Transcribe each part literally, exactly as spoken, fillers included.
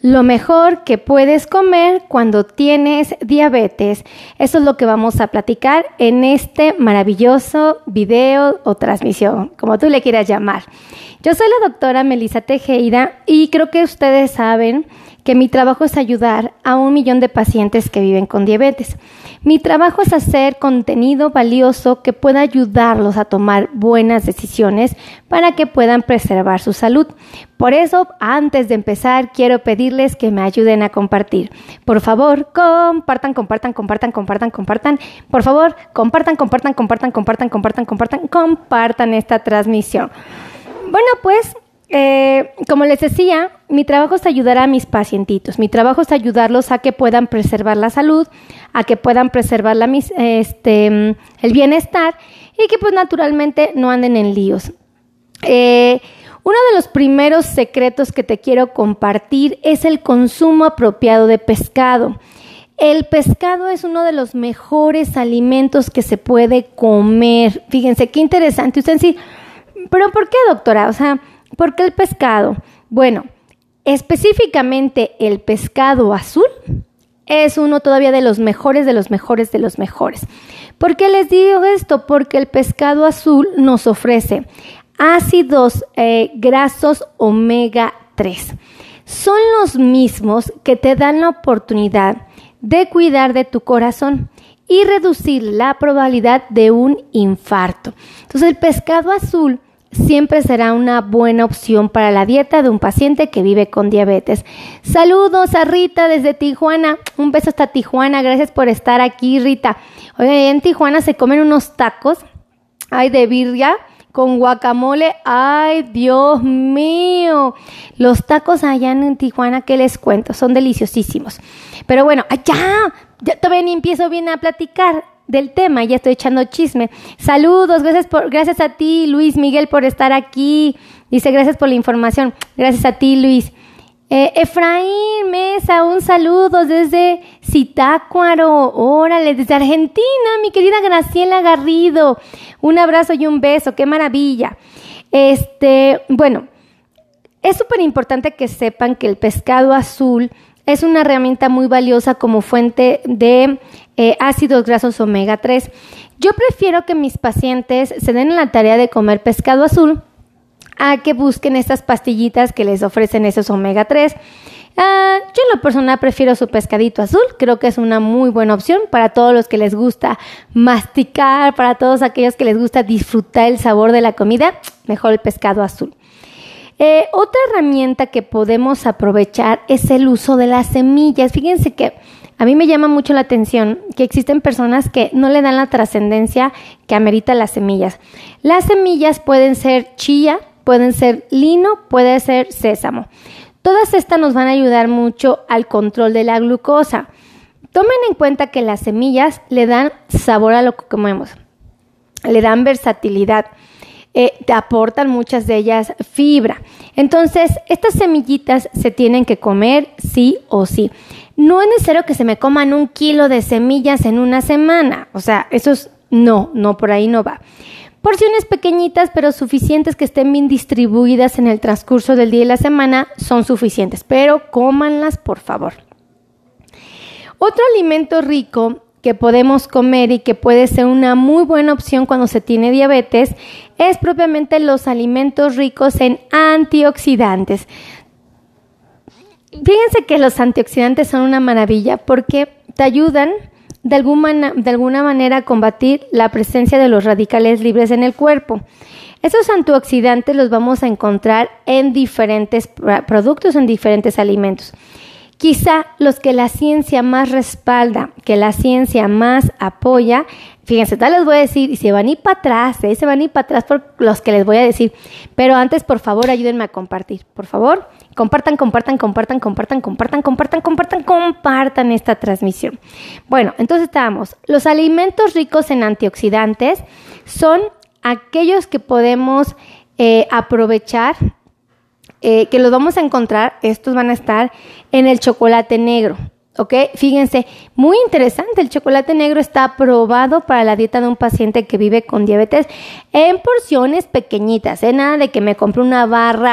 lo mejor que puedes comer cuando tienes diabetes. Eso es lo que vamos a platicar en este maravilloso video o transmisión, como tú le quieras llamar. Yo soy la doctora Melissa Tejeda y creo que ustedes saben que mi trabajo es ayudar a un millón de pacientes que viven con diabetes. Mi trabajo es hacer contenido valioso que pueda ayudarlos a tomar buenas decisiones para que puedan preservar su salud. Por eso, antes de empezar, quiero pedirles que me ayuden a compartir. Por favor, compartan, compartan, compartan, compartan, compartan. Por favor, compartan, compartan, compartan, compartan, compartan, compartan, compartan esta transmisión. Bueno, pues, eh, como les decía, mi trabajo es ayudar a mis pacientitos. Mi trabajo es ayudarlos a que puedan preservar la salud, a que puedan preservar la, este, el bienestar y que pues naturalmente no anden en líos. Eh, uno de los primeros secretos que te quiero compartir es el consumo apropiado de pescado. El pescado es uno de los mejores alimentos que se puede comer. Fíjense, qué interesante. Ustedes sí, ¿pero por qué, doctora? O sea, ¿por qué el pescado? Bueno, específicamente el pescado azul es uno todavía de los mejores, de los mejores, de los mejores. ¿Por qué les digo esto? Porque el pescado azul nos ofrece ácidos eh, grasos omega tres. Son los mismos que te dan la oportunidad de cuidar de tu corazón y reducir la probabilidad de un infarto. Entonces, el pescado azul siempre será una buena opción para la dieta de un paciente que vive con diabetes. Saludos a Rita desde Tijuana. Un beso hasta Tijuana. Gracias por estar aquí, Rita. Oigan, en Tijuana se comen unos tacos, ay, de birria con guacamole. Ay, Dios mío. Los tacos allá en Tijuana, ¿qué les cuento? Son deliciosísimos. Pero bueno, allá, ya todavía ni empiezo bien a platicar del tema, ya estoy echando chisme. Saludos, gracias por, gracias a ti, Luis Miguel, por estar aquí. Dice, gracias por la información. Gracias a ti, Luis. Eh, Efraín Mesa, un saludo desde Zitácuaro. Órale, desde Argentina, mi querida Graciela Garrido. Un abrazo y un beso, qué maravilla. Este, bueno, es súper importante que sepan que el pescado azul es una herramienta muy valiosa como fuente de eh, ácidos grasos omega tres. Yo prefiero que mis pacientes se den en la tarea de comer pescado azul a que busquen estas pastillitas que les ofrecen esos omega tres. Uh, yo en lo personal prefiero su pescadito azul. Creo que es una muy buena opción para todos los que les gusta masticar, para todos aquellos que les gusta disfrutar el sabor de la comida. Mejor el pescado azul. Eh, otra herramienta que podemos aprovechar es el uso de las semillas. Fíjense que a mí me llama mucho la atención que existen personas que no le dan la trascendencia que amerita las semillas. Las semillas pueden ser chía, pueden ser lino, puede ser sésamo. Todas estas nos van a ayudar mucho al control de la glucosa. Tomen en cuenta que las semillas le dan sabor a lo que comemos, le dan versatilidad. Eh, te aportan muchas de ellas fibra. Entonces, estas semillitas se tienen que comer sí o sí. No es necesario que se me coman un kilo de semillas en una semana. O sea, eso es, no, no, por ahí no va. Porciones pequeñitas, pero suficientes que estén bien distribuidas en el transcurso del día y la semana son suficientes. Pero cómanlas, por favor. Otro alimento rico que podemos comer y que puede ser una muy buena opción cuando se tiene diabetes es propiamente los alimentos ricos en antioxidantes. Fíjense que los antioxidantes son una maravilla porque te ayudan de alguna, de alguna manera a combatir la presencia de los radicales libres en el cuerpo. Esos antioxidantes los vamos a encontrar en diferentes productos, en diferentes alimentos. Quizá los que la ciencia más respalda, que la ciencia más apoya, fíjense, tal les voy a decir, y se van a ir para atrás, ¿eh? se van a ir para atrás por los que les voy a decir, pero antes, por favor, ayúdenme a compartir, por favor, compartan, compartan, compartan, compartan, compartan, compartan, compartan, compartan esta transmisión. Bueno, entonces estábamos, los alimentos ricos en antioxidantes son aquellos que podemos eh, aprovechar, Eh, que los vamos a encontrar, estos van a estar en el chocolate negro, ¿ok? Fíjense, muy interesante, el chocolate negro está aprobado para la dieta de un paciente que vive con diabetes en porciones pequeñitas, ¿eh? Nada de que me compre una barra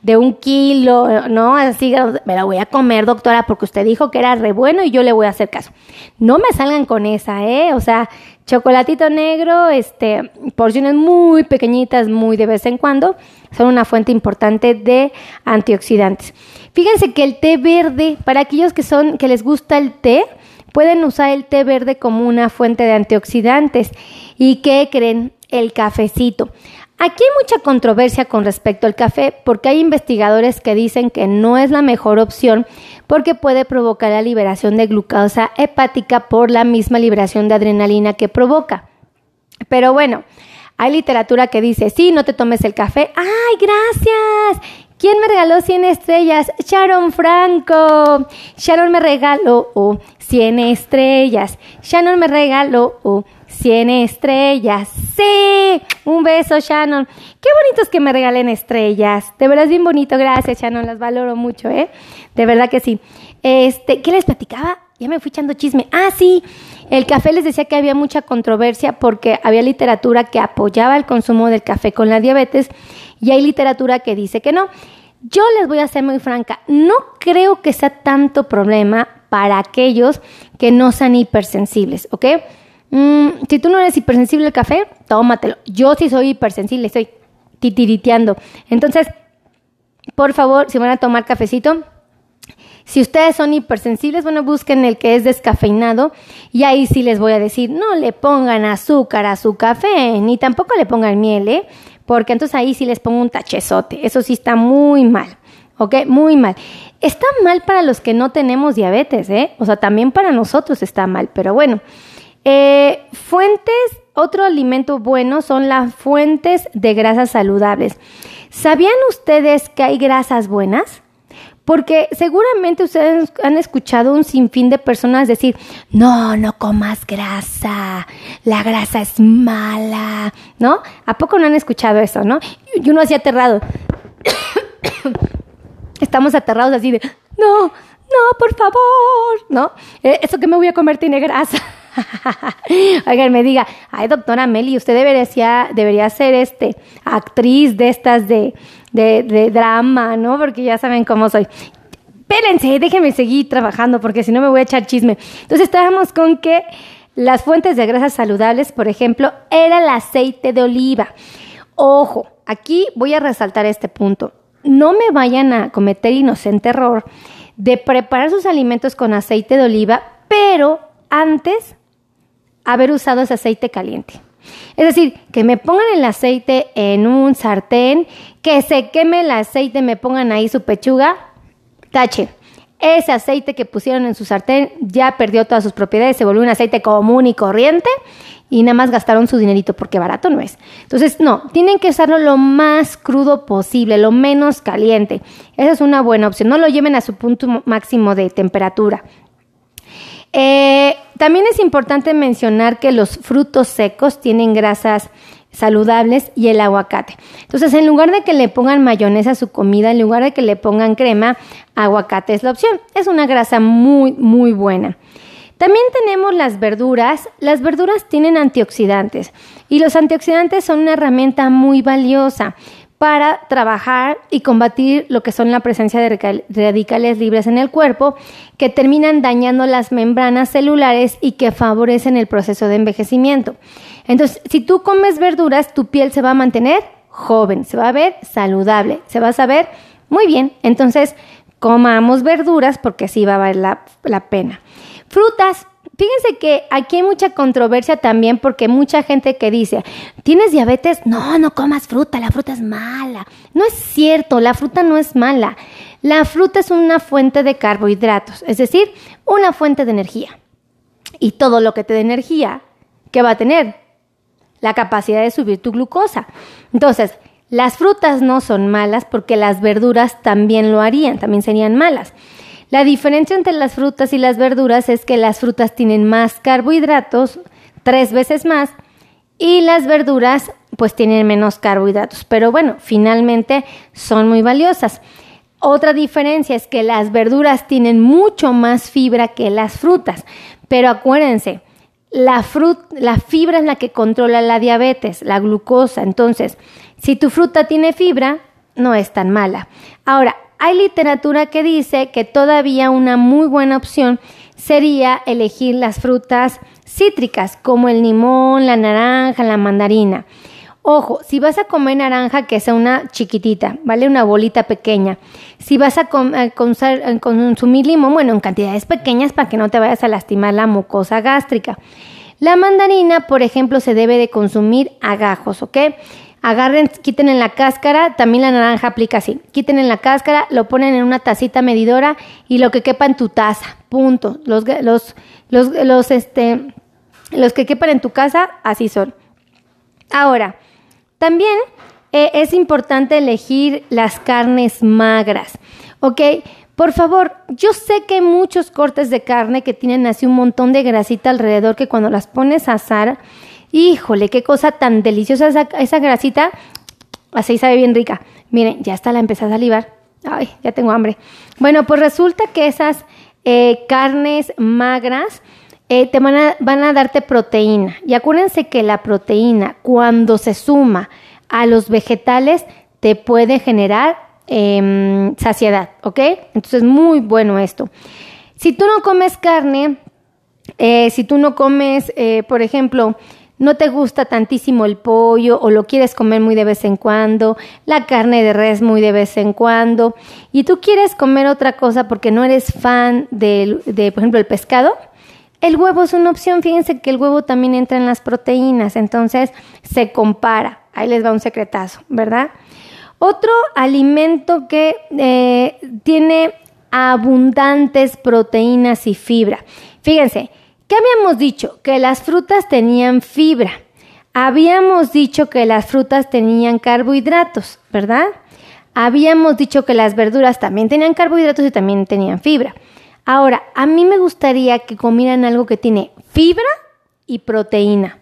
de un kilo, ¿no? Así, me la voy a comer, doctora, porque usted dijo que era re bueno y yo le voy a hacer caso. No me salgan con esa, ¿eh? O sea, chocolatito negro, este, porciones muy pequeñitas, muy de vez en cuando, son una fuente importante de antioxidantes. Fíjense que el té verde, para aquellos que son, que les gusta el té, pueden usar el té verde como una fuente de antioxidantes. ¿Y qué creen? El cafecito. Aquí hay mucha controversia con respecto al café porque hay investigadores que dicen que no es la mejor opción porque puede provocar la liberación de glucosa hepática por la misma liberación de adrenalina que provoca. Pero bueno, hay literatura que dice, sí, no te tomes el café. ¡Ay, gracias! ¿Quién me regaló cien estrellas? Sharon Franco. Sharon me regaló oh, cien estrellas. Shannon me regaló oh, cien estrellas. ¡Sí! Un beso, Shannon. Qué bonito es que me regalen estrellas. De verdad es bien bonito. Gracias, Shannon. Las valoro mucho, ¿eh? De verdad que sí. Este, ¿qué les platicaba? Ya me fui echando chisme. Ah, sí. El café les decía que había mucha controversia porque había literatura que apoyaba el consumo del café con la diabetes y hay literatura que dice que no. Yo les voy a ser muy franca. No creo que sea tanto problema para aquellos que no sean hipersensibles, ¿ok? Mm, si tú no eres hipersensible al café, tómatelo. Yo sí soy hipersensible, estoy titiriteando. Entonces, por favor, si van a tomar cafecito, si ustedes son hipersensibles, bueno, busquen el que es descafeinado y ahí sí les voy a decir, no le pongan azúcar a su café, ni tampoco le pongan miel, ¿eh? Porque entonces ahí sí les pongo un tachezote. Eso sí está muy mal, ¿ok? Muy mal. Está mal para los que no tenemos diabetes, ¿eh? O sea, también para nosotros está mal, pero bueno. Eh, fuentes, otro alimento bueno son las fuentes de grasas saludables. ¿Sabían ustedes que hay grasas buenas? Porque seguramente ustedes han escuchado un sinfín de personas decir, no, no comas grasa, la grasa es mala, ¿no? ¿A poco no han escuchado eso, no? Y uno así aterrado. Estamos aterrados así de, no, no, por favor, ¿no? Eso que me voy a comer tiene grasa. Oigan, me diga, ay, doctora Meli, usted debería, debería ser este, actriz de estas de... De, de drama, ¿no? Porque ya saben cómo soy. Espérense, déjenme seguir trabajando porque si no me voy a echar chisme. Entonces estábamos con que las fuentes de grasas saludables, por ejemplo, era el aceite de oliva. Ojo, aquí voy a resaltar este punto. No me vayan a cometer inocente error de preparar sus alimentos con aceite de oliva, pero antes haber usado ese aceite caliente. Es decir, que me pongan el aceite en un sartén, que se queme el aceite, me pongan ahí su pechuga, tache. Ese aceite que pusieron en su sartén ya perdió todas sus propiedades, se volvió un aceite común y corriente y nada más gastaron su dinerito porque barato no es. Entonces, no, tienen que usarlo lo más crudo posible, lo menos caliente. Esa es una buena opción, no lo lleven a su punto máximo de temperatura. Eh, también es importante mencionar que los frutos secos tienen grasas saludables y el aguacate. Entonces, en lugar de que le pongan mayonesa a su comida, en lugar de que le pongan crema, aguacate es la opción. Es una grasa muy, muy buena. También tenemos las verduras. Las verduras tienen antioxidantes y los antioxidantes son una herramienta muy valiosa para trabajar y combatir lo que son la presencia de radicales libres en el cuerpo que terminan dañando las membranas celulares y que favorecen el proceso de envejecimiento. Entonces, si tú comes verduras, tu piel se va a mantener joven, se va a ver saludable, se va a saber muy bien. Entonces, comamos verduras porque así va a valer la, la pena. Frutas. Fíjense que aquí hay mucha controversia también porque mucha gente que dice, ¿tienes diabetes? No, no comas fruta, la fruta es mala. No es cierto, la fruta no es mala. La fruta es una fuente de carbohidratos, es decir, una fuente de energía. Y todo lo que te dé energía, ¿qué va a tener? La capacidad de subir tu glucosa. Entonces, las frutas no son malas porque las verduras también lo harían, también serían malas. La diferencia entre las frutas y las verduras es que las frutas tienen más carbohidratos, tres veces más, y las verduras pues tienen menos carbohidratos. Pero bueno, finalmente son muy valiosas. Otra diferencia es que las verduras tienen mucho más fibra que las frutas. Pero acuérdense, la, frut- la fibra es la que controla la diabetes, la glucosa. Entonces, si tu fruta tiene fibra, no es tan mala. Ahora, hay literatura que dice que todavía una muy buena opción sería elegir las frutas cítricas como el limón, la naranja, la mandarina. Ojo, si vas a comer naranja, que sea una chiquitita, ¿vale? Una bolita pequeña. Si vas a, com- a consar- a consumir limón, bueno, en cantidades pequeñas para que no te vayas a lastimar la mucosa gástrica. La mandarina, por ejemplo, se debe de consumir a gajos, ¿ok? Agarren, quiten en la cáscara, también la naranja aplica así. Quiten en la cáscara, lo ponen en una tacita medidora y lo que quepa en tu taza, punto. Los, los, los, los, este, los que quepan en tu casa, así son. Ahora, también eh, es importante elegir las carnes magras, ¿ok? Por favor, yo sé que hay muchos cortes de carne que tienen así un montón de grasita alrededor que cuando las pones a asar, híjole, qué cosa tan deliciosa esa, esa grasita, así sabe bien rica. Miren, ya hasta la empecé a salivar, ay, ya tengo hambre. Bueno, pues resulta que esas eh, carnes magras eh, te van a, van a darte proteína. Y acuérdense que la proteína, cuando se suma a los vegetales, te puede generar eh, saciedad, ¿ok? Entonces, muy bueno esto. Si tú no comes carne, eh, si tú no comes, eh, por ejemplo, no te gusta tantísimo el pollo o lo quieres comer muy de vez en cuando, la carne de res muy de vez en cuando, y tú quieres comer otra cosa porque no eres fan de, de, por ejemplo, el pescado, el huevo es una opción. Fíjense que el huevo también entra en las proteínas, entonces se compara. Ahí les va un secretazo, ¿verdad? Otro alimento que eh, tiene abundantes proteínas y fibra. Fíjense, ¿qué habíamos dicho? Que las frutas tenían fibra. Habíamos dicho que las frutas tenían carbohidratos, ¿verdad? Habíamos dicho que las verduras también tenían carbohidratos y también tenían fibra. Ahora, a mí me gustaría que comieran algo que tiene fibra y proteína.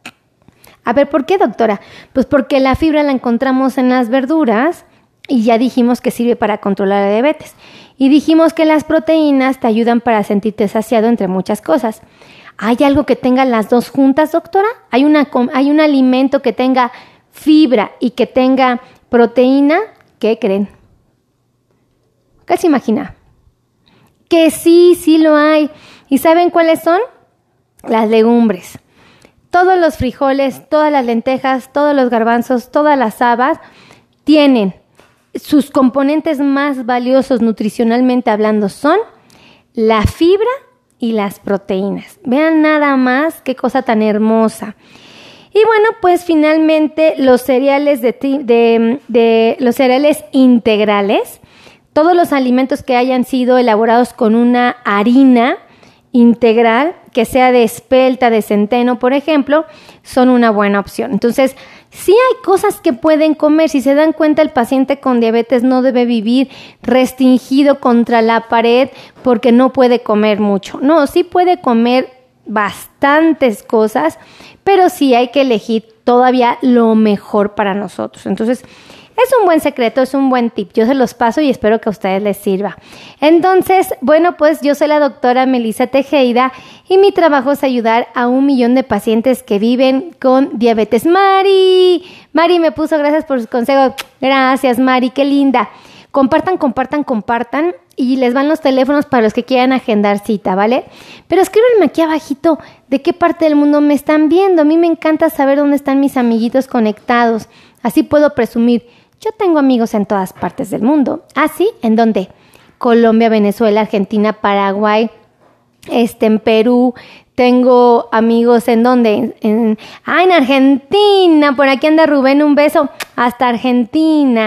A ver, ¿por qué, doctora? Pues porque la fibra la encontramos en las verduras y ya dijimos que sirve para controlar la diabetes. Y dijimos que las proteínas te ayudan para sentirte saciado, entre muchas cosas. ¿Hay algo que tenga las dos juntas, doctora? ¿Hay, una, hay un alimento que tenga fibra y que tenga proteína? ¿Qué creen? ¿Qué se imagina? Que sí, sí lo hay. ¿Y saben cuáles son? Las legumbres. Todos los frijoles, todas las lentejas, todos los garbanzos, todas las habas tienen sus componentes más valiosos nutricionalmente hablando son la fibra y las proteínas. Vean nada más qué cosa tan hermosa. Y bueno, pues finalmente los cereales de, de, de los cereales integrales, todos los alimentos que hayan sido elaborados con una harina integral, que sea de espelta, de centeno, por ejemplo, son una buena opción. Entonces, sí hay cosas que pueden comer. Si se dan cuenta, el paciente con diabetes no debe vivir restringido contra la pared porque no puede comer mucho. No, sí puede comer bastantes cosas, pero sí hay que elegir todavía lo mejor para nosotros. Entonces, es un buen secreto, es un buen tip. Yo se los paso y espero que a ustedes les sirva. Entonces, bueno, pues yo soy la doctora Melissa Tejeda y mi trabajo es ayudar a un millón de pacientes que viven con diabetes. Mari, Mari me puso gracias por sus consejos. Gracias, Mari, qué linda. Compartan, compartan, compartan y les van los teléfonos para los que quieran agendar cita, ¿vale? Pero escríbanme aquí abajito de qué parte del mundo me están viendo. A mí me encanta saber dónde están mis amiguitos conectados. Así puedo presumir. Yo tengo amigos en todas partes del mundo. ¿Ah, sí? ¿En dónde? Colombia, Venezuela, Argentina, Paraguay, este, en Perú. Tengo amigos en dónde? En, en, ah, en Argentina. Por aquí anda Rubén, un beso. Hasta Argentina.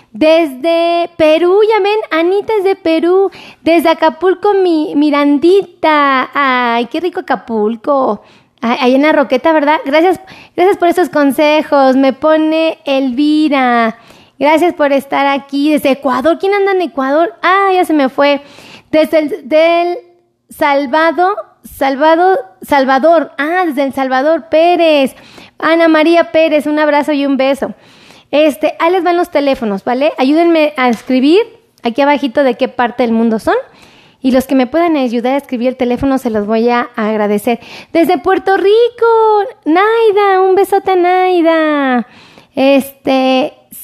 Desde Perú, ya ven, Anita es de Perú. Desde Acapulco, mi Mirandita. Ay, qué rico Acapulco. Ahí en la Roqueta, ¿verdad? Gracias, gracias por esos consejos. Me pone Elvira. Gracias por estar aquí. Desde Ecuador. ¿Quién anda en Ecuador? Ah, ya se me fue. Desde el del Salvador, Salvador, Salvador. Ah, desde El Salvador, Pérez. Ana María Pérez, un abrazo y un beso. Este, ahí les van los teléfonos, ¿vale? Ayúdenme a escribir aquí abajito de qué parte del mundo son. Y los que me puedan ayudar a escribir el teléfono se los voy a agradecer. Desde Puerto Rico, Naida, un besote a Naida. Este,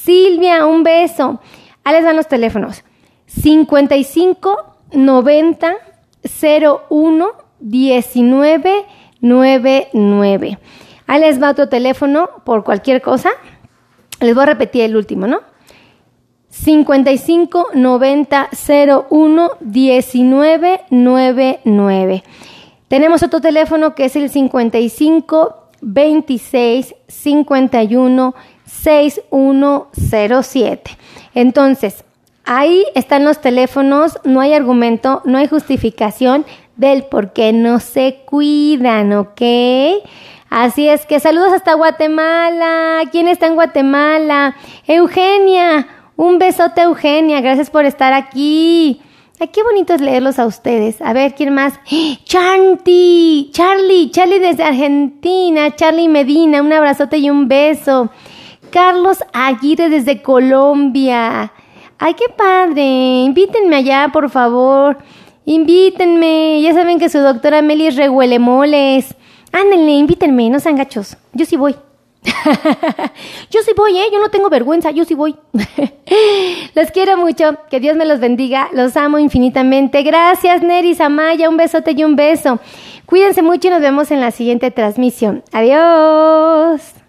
Silvia, un beso. Ahí les dan los teléfonos. cincuenta y cinco noventa cero uno diecinueve noventa y nueve. Ahí les va otro teléfono por cualquier cosa. Les voy a repetir el último, ¿no? cincuenta y cinco noventa cero uno diecinueve noventa y nueve. Tenemos otro teléfono que es el cincuenta y cinco veintiséis cincuenta y uno sesenta y uno cero siete. Entonces, ahí están los teléfonos, no hay argumento, no hay justificación del por qué no se cuidan, ¿ok? Así es que saludos hasta Guatemala. ¿Quién está en Guatemala? Eugenia, un besote Eugenia, gracias por estar aquí. Ay, qué bonito es leerlos a ustedes. A ver, ¿quién más? Chanti, Charlie, Charlie desde Argentina, Charlie Medina, un abrazote y un beso. Carlos Aguirre desde Colombia. Ay, qué padre. Invítenme allá, por favor. Invítenme. Ya saben que su doctora Meli es rehuelemoles. Ándenle, invítenme, no sean gachos. Yo sí voy. Yo sí voy, ¿eh? Yo no tengo vergüenza, yo sí voy. Los quiero mucho, que Dios me los bendiga, los amo infinitamente. Gracias, Neris Amaya, un besote y un beso. Cuídense mucho y nos vemos en la siguiente transmisión. Adiós.